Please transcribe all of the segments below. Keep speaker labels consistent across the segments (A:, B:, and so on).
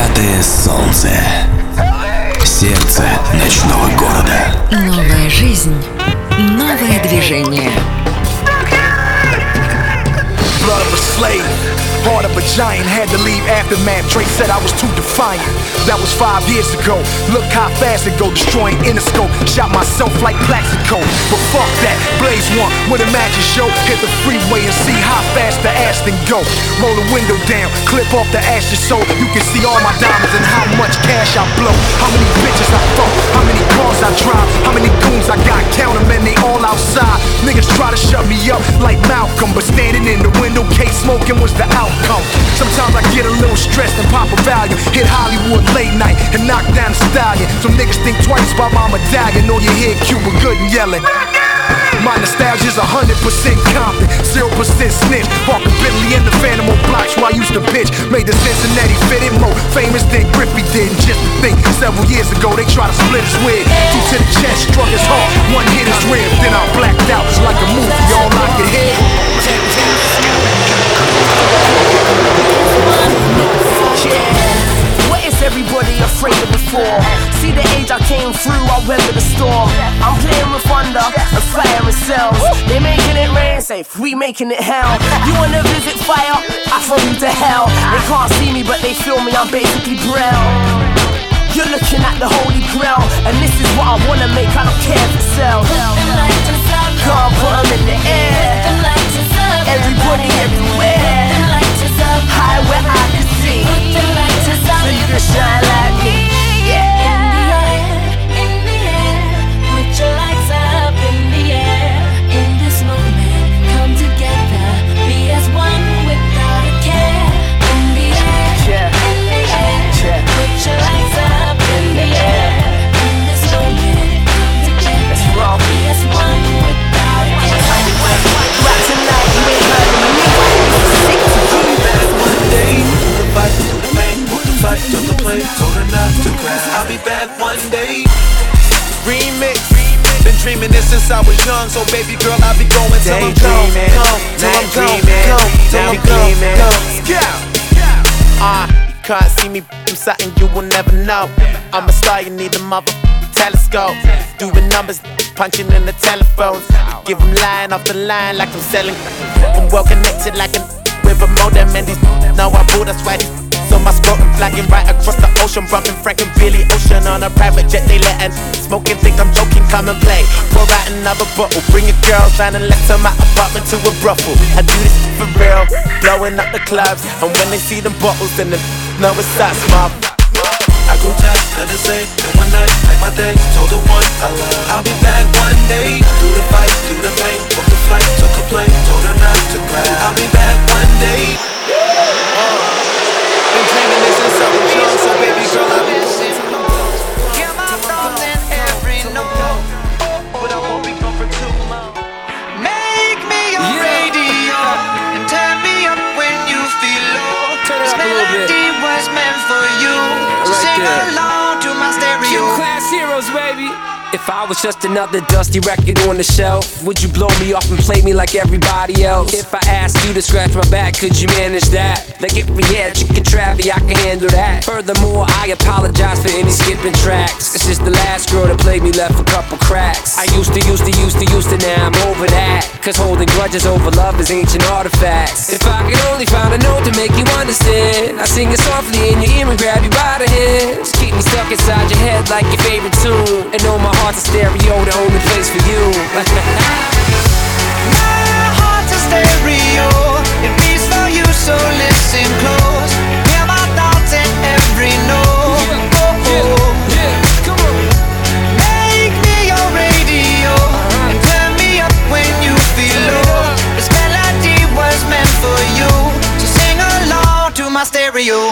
A: Пятое солнце. Сердце ночного города.
B: Новая жизнь, новое движение.
C: Blood of a slave, heart of a giant. Had to leave aftermath. Drake said I was too defiant. That was 5 years ago. Look how fast it go, destroying Interscope. Shot myself like Plaxico. But fuck that, Blaze One with a magic show. Hit the freeway and see how fast the Aston go. Roll the window down, clip off the ashes so you can see all my diamonds and how much cash I blow. How many bitches I fuck, how many cars I drive, how many goons I got. Count them and they all outside. Niggas try to shut me up like Malcolm, but standing in the window case smoking was the outcome. Sometimes I get a little stressed and pop a value. Hit Hollywood late night and knock down a stallion. Some niggas think twice about my medallion. Or you hear Cuba Gooding yelling. My nostalgia's 100% Compton, 0% snitch. Walk a Bentley in the Phantom on blocks where I used to pitch. Made the Cincinnati fit in more famous than Griffey did. And just to think, several years ago they tried to split his wig. Two to the chest, struck his heart, one hit his rib. Then I blacked out, it's like a movie, all I could hear.
D: Yeah, what is everybody afraid of before? See the age I came through, I weather the storm. I'm playing with thunder and fire and cells. They making it rain, safe, we making it hell. You wanna visit fire? I throw you to hell. They can't see me but they feel me, I'm basically brown. You're looking at the holy grail, and this is what I wanna make, I don't care if it sells. Can't put them in the air. Everybody everywhere. High where I can see, so you can shine like me.
E: In the air, put your lights up in the air. In this moment, come together, be as one without a care. In the air, put your lights up in the air. In this moment, come together, be as one without a care.
D: Right tonight, you ain't heard of me.
F: Took the plane, told her not to cry. I'll be back one day.
G: Remix. Been dreaming this since I was young, so baby girl, I'll be going till I'm gone, till I'm gone, till I'm gone. You can't see me, I'm something you will never know. I'm a star, you need a mother telescope. Doing numbers, punching in the telephones. Give them line off the line like I'm selling. I'm well connected like a with a modem, and these know I bought, that's why these so my scrotum flagging right across the ocean. Bumping Frank and Billy Ocean on a private jet, they letting smoking, think I'm joking, come and play. Pour out another bottle, bring your girls round and let's turn my apartment to a brothel. I do this for real, blowing up the clubs, and when they see them bottles, then they know it's us, mob.
F: I go just to the same, and one night, like my day, told the one I love, I'll be back one day. Do the fight, do the pain, book the flight, took a plane, told her not to cry. I'll be back one day.
G: Been dreaming this since I was young, so baby girl, I'll be going.
H: Hear my thoughts in every note,
G: but I won't be gone for too long.
H: make me your radio and turn me up when you feel low. This melody was meant for you, so sing along to my stereo.
I: Class heroes, baby. If I was just another dusty record on the shelf, would you blow me off and play me like everybody else? If I asked you to scratch my back, could you manage that? Like if we had chicken Travie, I can handle that. Furthermore, I apologize for any skipping tracks. It's just the last girl that played me left a couple cracks. I used to, now I'm over that. Cause holding grudges over love is ancient artifacts. If I could only find a note to make you understand, I sing it softly in your ear and grab you by the hands. Keep me stuck inside your head like your favorite tune, and know my heart's a stereo, the only place for you.
H: My heart's a stereo, it beats for you, so listen close. Hear my thoughts in every note.
I: Come on.
H: Make me your radio and turn me up when you feel low. This melody was meant for you, so sing along to my stereo.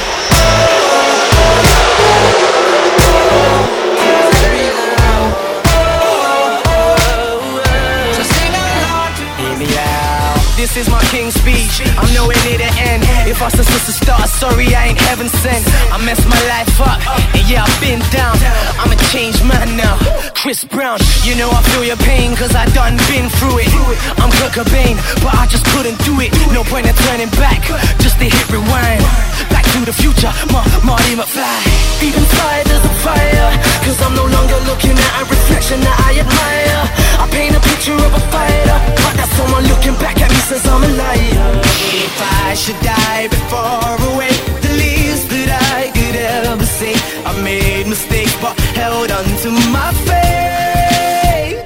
D: This is my king's speech, I'm nowhere near the end. If I was supposed to start, sorry I ain't heaven sent. I messed my life up, and yeah I've been down. I'm a changed man now, Chris Brown. You know I feel your pain, cause I done been through it. I'm Kurt Cobain, but I just couldn't do it. No point in turning back, just to hit rewind. Back to the future, Marty McFly. Deep inside there's a fire, cause I'm no longer looking at a reflection that I admire. I paint a picture of a fighter, but that's someone looking back at me says I'm a liar. If I should die before away, the least that I could ever say, I made mistakes but held on to my faith.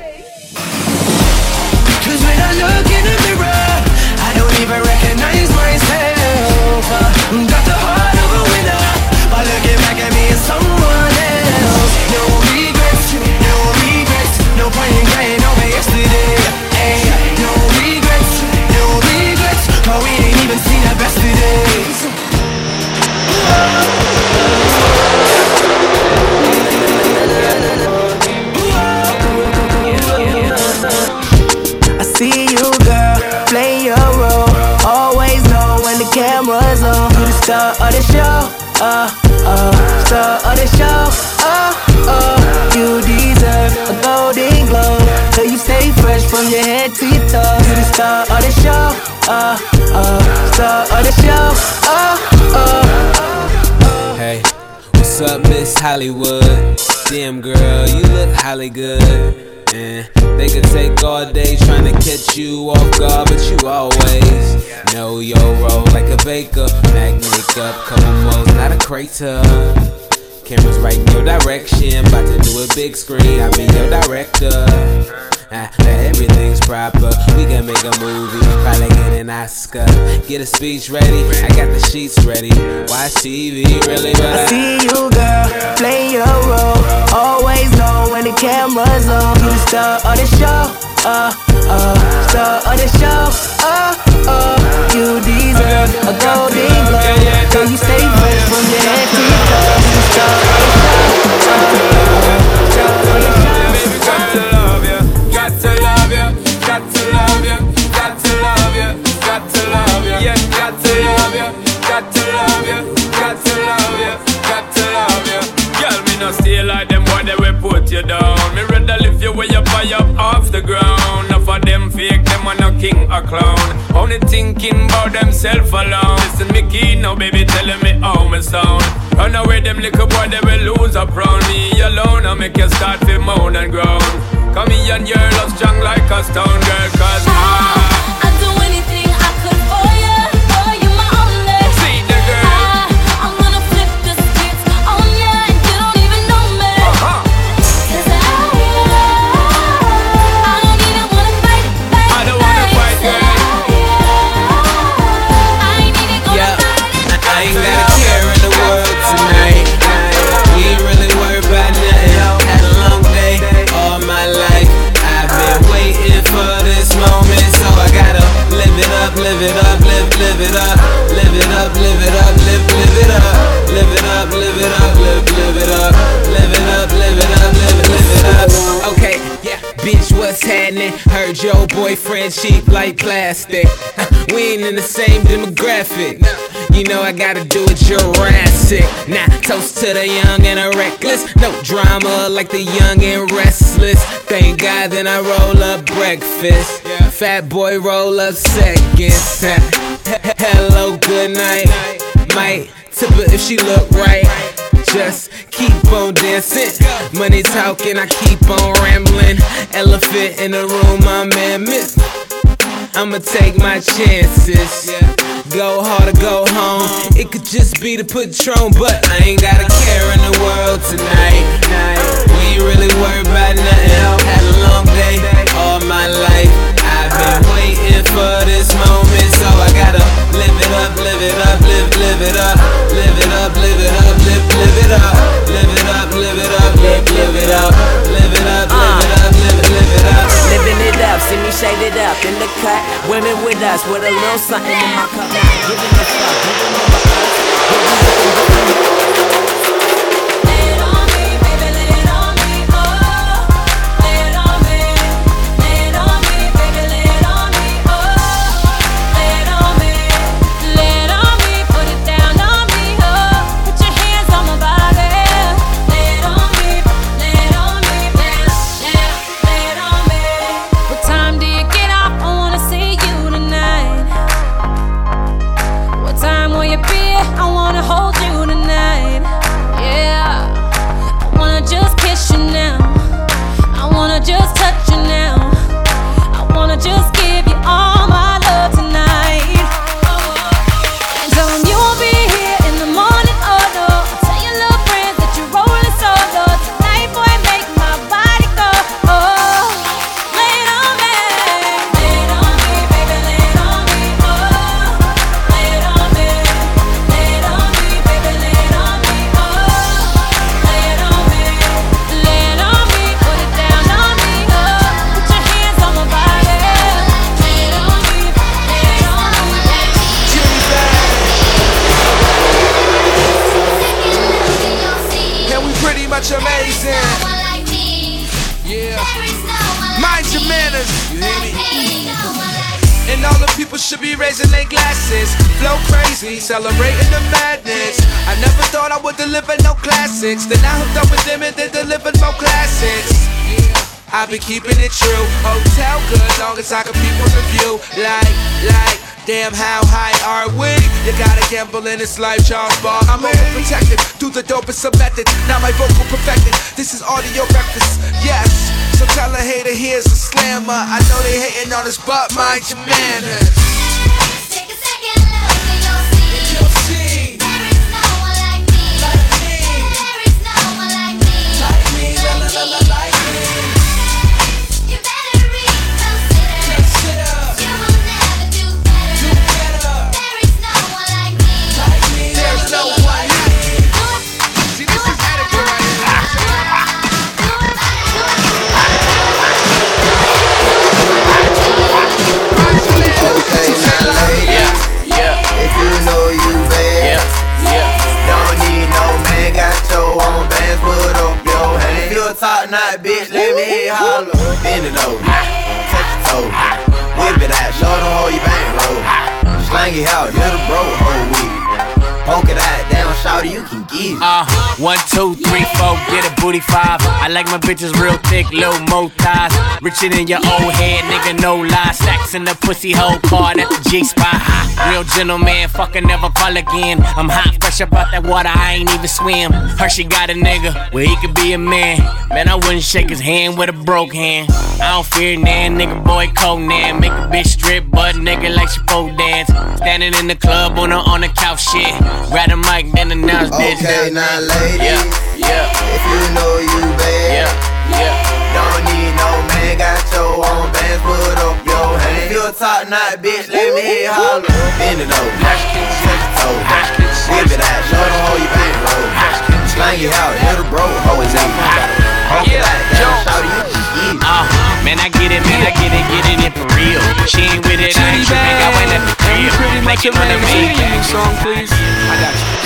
D: Cause when I look in the mirror, I don't even recognize myself. Got the heart of a winner, but looking back at me as someone else. No regrets, no point in crying over yesterday. Ay, no regrets, cause we ain't even seen the best of days. I see you, girl, play your role. Always know when the camera's on. You the star of the show, star of the show, you deserve a golden globe, so you stay fresh from your head to your toes. You the star of the show, star of the show,
J: Hey, what's up, Miss Hollywood? Damn girl, you look holly good. And they could take all day trying to catch you off guard, but you always know your role like a baker. Mac makeup, couple foes, not a crater. Cameras right in your direction, about to do a big screen, I'll be your director. Everything's proper, we can make a movie, probably get an Oscar. Get a speech ready, I got the sheets ready. Watch TV, really, but
D: I see you, girl, play your role. Always know when the camera's on. You the star of the show, star of the show, you deserve a golden globe, so you stay fresh from your head to your toes. You the star of the show, star of the show.
K: Baby, got to love you, got to love you, got to love you, got to love you, got to love you, yeah, got to love you, got to love you, got to love you, got to love you. Girl, me no stay like them boy, they will put you down. Me rather lift you way up high up off the ground. Enough of them fake, them are no king or clown. Only thinking about themself alone. Listen me key now, baby, telling me how me sound. Run away them little boy, they will lose up round me alone. I make you start to moan and groan. Come here and your love strong like a stone girl, cause
E: I'd do anything I could for you. Boy, you my only.
K: See the girl,
E: I'm gonna flip the script on you and you don't even know me. Cause I don't even wanna fight.
K: I don't wanna fight, girl.
E: I ain't even gonna fight.
J: I ain't got a care in the world tonight. We ain't really worried about nothing. Had a long day, all my life I've been waiting for this moment, so I gotta live it up, live it up, live it up, live it up, live it up, live it up, live it up, live it up, live it up, live it up, live it up, live it up. Okay, yeah, bitch, what's happening? Heard your boyfriend cheap like plastic. We ain't in the same demographic. You know I gotta do it Jurassic. Now toast to the young and the reckless. No drama like the young and restless. Thank God then I roll up breakfast. Fat boy roll up seconds. Hello, good night. Might tip her if she look right. Just keep on dancing. Money talking, I keep on rambling. Elephant in the room, I'm mammoth. I'ma take my chances. Go hard or go home. It could just be the Patron, but I ain't got a care in the world tonight. We ain't really worried about nothing. Had a long day, all my life I've been waiting for this moment, so I gotta live it up, live it up, live it up, live it up, live it up, live it up, live it up, live it up, live it up, live it up, live it up, live it up.
D: Living it up, see me shaded up in the cut. Women with us with a little something in my cup. Now giving the fuck, giving them a
E: Lay it on me, baby, lay it on me, oh. Lay it on me, baby, lay it on me, oh. Lay it on me, put it down on me, oh. Put your hands on my body. Lay it on me, lay it on me, lay it on me. What time do you get off? I wanna see you tonight. What time will you be? I wanna hold
G: much amazing. Yeah. Mind your manners. You hear me? And all the people should be raising their glasses. Flow crazy, celebrating the madness. I never thought I would deliver no classics. Then I hooked up with them and they delivered more classics. I be keeping it true. Hotel good, long as I can people review. Like, damn, how high are we? You gotta gamble in this life, Charles Ball. I'm overprotected, do the dopest of methods. Now my vocal perfected. This is audio breakfast, yes. So tell a hater here's a slammer. I know they hating on us, but mind your manners.
E: Take a second look and you'll see. There is no one like me. There is no one like me. Like me. You better reconsider. You will never do better. There is no one like me.
G: There's no one like me. See, this is adequate right here.
L: Okay, now lady, if you know you bad, don't need no man, got your own bands, put up your hand. If you a top knot bitch, let me holler. Bend it over, touch your toe, whip it out, show them how you bankroll. Slang it out, little bro, whole week. Poke it out, down, shawty, you can get it.
M: 1, 2, 3, 4, get a booty 5. I like my bitches real thick, little mo thighs. Richer than your old head, nigga, no lies. Stacks in the pussy hole, card at the G-spot. Real gentleman, fucking never call again. I'm hot, fresh up out that water, I ain't even swim. Hershey got a nigga, where he could be a man. Man, I wouldn't shake his hand with a broke hand. I don't fear nan, nigga, boy, Conan. Make a bitch strip, butt nigga like she pole dance. Standing in the club on the couch, shit. Grab the mic, then announce this.
L: Okay, now ladies, if you know you bad, don't need no man, got your own bands, put up your hand. If you a top knot bitch, let me holler. Bend it over, touch your toe, whip it out, show them how you bankroll. Slang it out, hit a bro, hoe it out. Poke it out, down, shawty, you can get it.
M: Man, I get it in for real. She ain't with it, I ain't tripping, I went at the crib. Make it run a me.
K: Song, please. I got you.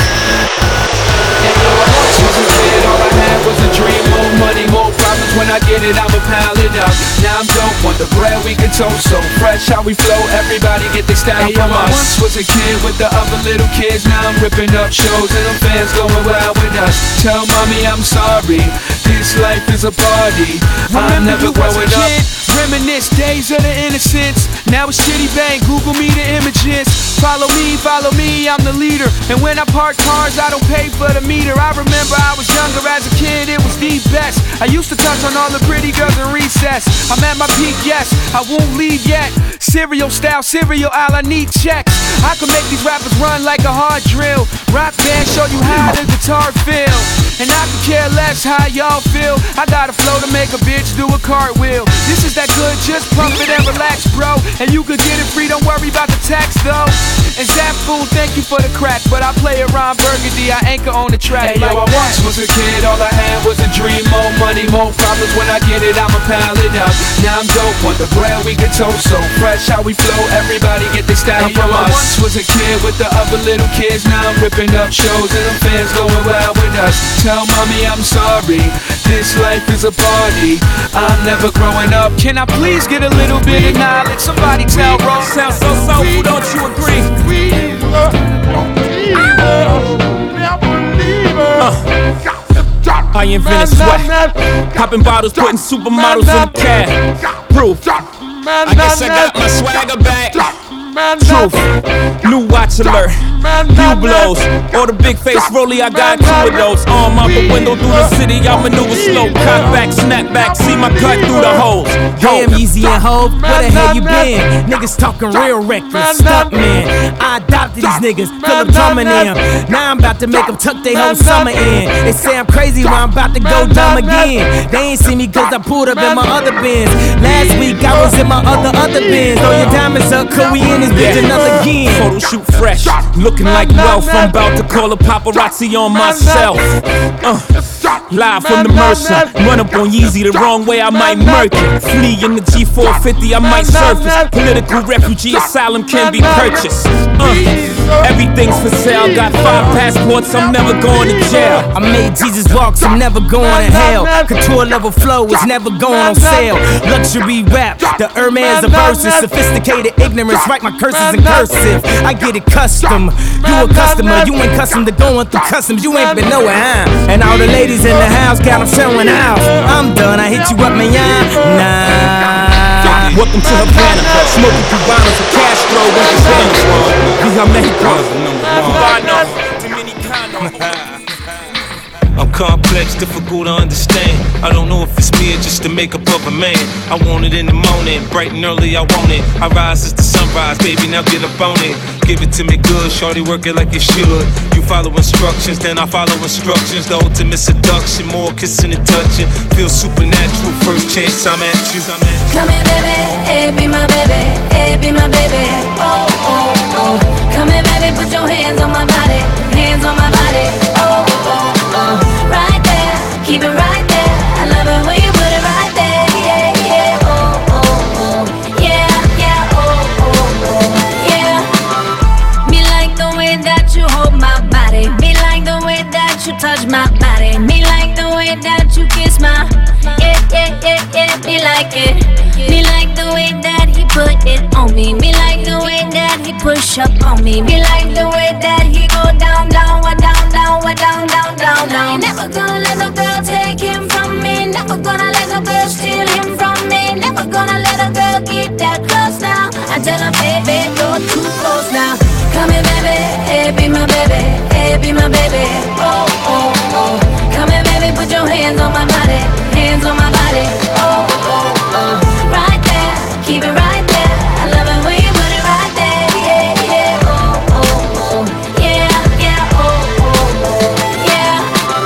K: Was a kid, all I had was a dream. More money, more problems. When I get it, I'ma pile it up. Now I'm dope, want the bread we can toast. So fresh how we flow, everybody get their style from us. I once was a kid with the other little kids. Now I'm ripping up shows and them fans going wild with us. Tell mommy I'm sorry, this life is a party. I'm never growing up. Reminisce days of the innocence. Now it's Chitty Bang, Google me the images. Follow me, I'm the leader. And when I park cars, I don't pay for the meter. I remember I was younger as a kid, it was the best. I used to touch on all the pretty girls in recess. I'm at my peak, yes, I won't leave yet. Cereal style, cereal aisle, I need checks. I can make these rappers run like a hard drill. Rock band, show you how the guitar feel. And I can care less how y'all feel. I got a flow to make a bitch do a cartwheel. This is that good, just pump it and relax, bro. And you could get it free, don't worry about the tax, though. And Zap Fool, thank you for the crack, but I play around Burgundy, I anchor on the track. Hey, like yo, I once was a kid, all I had was a dream. More money, more problems, when I get it, I'ma pile it up. Now I'm dope, want the bread we can toast. So fresh how we flow, everybody get their style from us. I once was a kid with the other little kids. Now I'm ripping up shows and them fans going wild with us. Tell mommy I'm sorry, this life is a party. I'm never growing up. Can I please get a little bit of knowledge? Somebody tell Ron.
M: Sounds so soulful, don't you agree? I invented sweat, popping bottles, putting supermodels in the cab. Proof. I guess I got my swagger back. Truth, new watch alert, few blows, or the big face rollie, I got 2 of those. Arm out the window through the city, I maneuver slow. Cock back, snap back, see my cut through the holes.
N: Damn, Easy and Hov, where the hell you been? Niggas talking real reckless, stuck man. I adopted these niggas, till I'm drumming them. Now I'm about to make them tuck their whole summer in. They say I'm crazy, but I'm about to go dumb again. They ain't see me cause I pulled up in my other bins. Last week I was in my other bins. Throw your diamonds up, cause we in this bitch another again.
M: Photo shoot fresh, looking like wealth. I'm about to call a paparazzi on myself.
N: live from the Mercer. Run up on Yeezy the wrong way, I might murk it. Flee in the G450, I might surface. Political refugee asylum can be purchased. Everything's for sale. Got 5 passports, I'm never going to jail. I made Jesus walks, I'm never going to hell. Couture level flow is never going on sale. Luxury rap, the Hermes of verses. Sophisticated ignorance, write my curses in cursive. I get it custom. You a customer, you ain't custom to going through customs. You ain't been nowhere, huh? And all the ladies in the house got them showing out. I'm done, I hit you up, man. Nah. Welcome to Havana, smoking Cubanos for Castro with the Spanish. Viva Mexico, Cubano, Dominicano.
O: I'm complex, difficult to understand. I don't know if it's me or just the makeup of a man. I want it in the morning, bright and early, I want it. I rise as the sunrise, baby, now get up on it. Give it to me good, shorty, work it like it should. You follow instructions, then I follow instructions. The ultimate seduction, more kissing and touching. Feel supernatural, first chance I'm at you.
E: Come here, baby, hey, be my baby, hey, be my baby. Oh, oh, oh. Come here, baby, put your hands on my body, hands on my body. Oh, oh, oh. Right there, keep it right there. I love it when you put it right there. Yeah, yeah, oh, oh, oh. Yeah, yeah, oh, oh, oh. Yeah. Me like the way that you hold my body. Me like the way that you touch my body. Me like the way that you kiss my. Yeah, yeah, yeah, yeah. Me like it. Me like the way that he put it on me. Me like the way that he push up on me. Me like the way that he go down, down, down, down, down, down, down, down. Never gonna let no girl take him from me. Never gonna let no girl steal him from me. Never gonna let a girl get that close now. I tell her, baby, you're too close now. Come here, baby, hey, be my baby, hey, be my baby. Oh, oh, oh. Come here, baby, put your hands on my body, hands on my body. Oh, oh, oh. Right there, keep it right there. I love it when you put it right there. Yeah, yeah, oh, oh, oh. Yeah, yeah, oh, oh, oh. Yeah.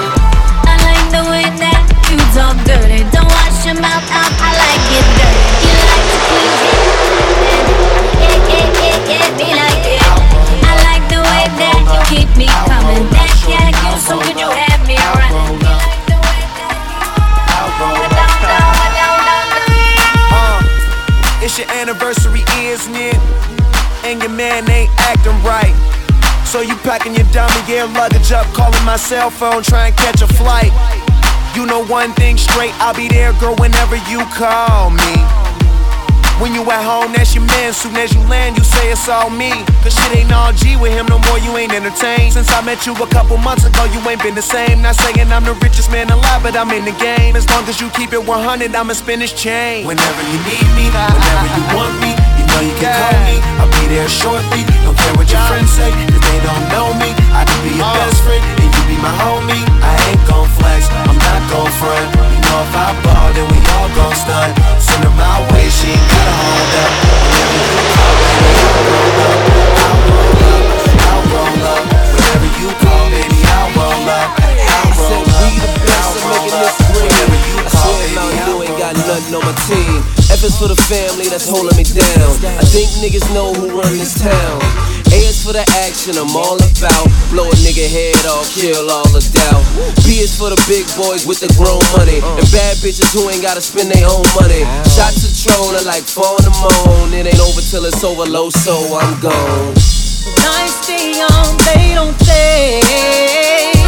E: I like the way that you talk dirty. Don't wash your mouth out, I like it dirty. You like to please me. Yeah, yeah, yeah, yeah, me like it. I like the way that you keep me coming. That yeah, you so good you have me running. You like the way that you down, down, down, down.
G: It's your anniversary, isn't it? And your man ain't acting right. So you packing your dummy gear luggage up, calling my cell phone, trying to catch a flight. You know one thing straight, I'll be there, girl, whenever you call me. When you at home, that's your man. Soon as you land, you say it's all me. Cause shit ain't all G with him no more, you ain't entertained. Since I met you a couple months ago, you ain't been the same. Not saying I'm the richest man alive, but I'm in the game. As long as you keep it 100, I'ma spin this chain. Whenever you need me, whenever you want me, you know you can call me. I'll be there shortly. Don't care what your friends say, cause they don't know me. I can be your best friend, and you be my homie. I ain't gon' flex, I'm not gon' front. You know if I ball, then we all gon' stunt. Send her my way, she ain't gotta hold up. Whenever you call, baby, I'll roll up. I'll roll up, I'll roll up. Whenever you call, baby, I'll roll up. I'll roll up, I'll roll up. Whenever you call, baby, I'll roll up.
J: Got nothing on my team. F is for the family that's holding me down. I think niggas know who run this town. A is for the action I'm all about. Blow a nigga head off, kill all the doubt. B is for the big boys with the grown money. And bad bitches who ain't gotta spend their own money. Shots of Tron are like 4 in the morning. It ain't over till it's over low, so I'm gone.
E: Nights stay young, they don't stay.